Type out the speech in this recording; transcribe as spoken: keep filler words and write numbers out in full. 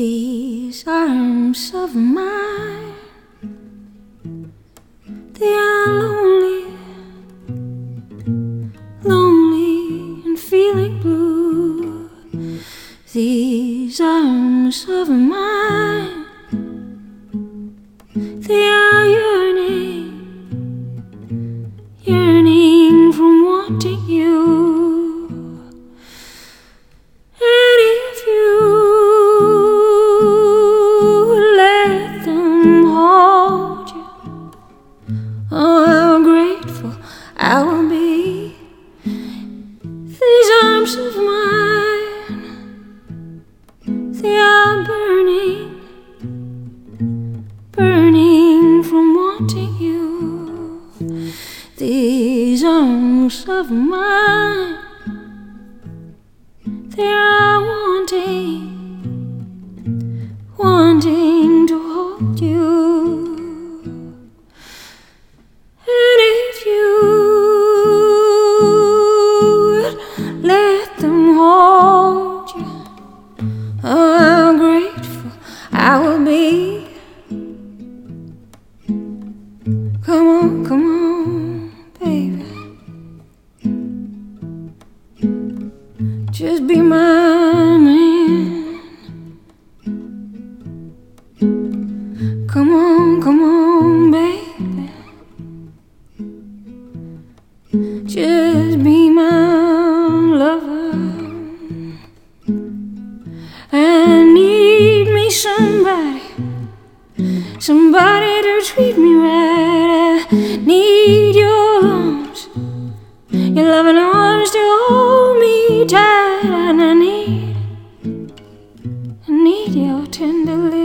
These arms of mine, they are lonely, lonely and feeling blue. These arms of mine, they are yearning, yearning from wanting you. Oh, how grateful I will be. These arms of mine, they are burning, burning from wanting you. These arms of mine, they are wanting, wanting to hold you. Oh, how grateful I will be. Come on, come on, baby. Just be my man. Come on, come on, baby. Just be my lover. I need me somebody, somebody to treat me right. I need your arms, your loving arms to hold me tight. And I need, I need your tender lips.